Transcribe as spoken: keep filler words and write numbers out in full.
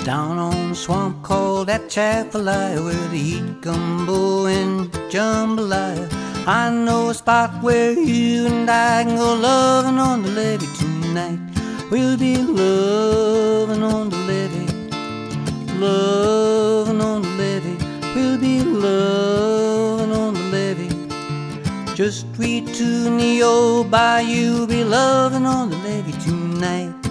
Down on the swamp called Atchafalaya, where they eat gumbo and jambalaya. I know a spot where you and I can go loving on the levee tonight. We'll be loving on the levee, loving on the levee. We'll be loving on the levee. Just we two in the old bayou, be loving on the levee tonight.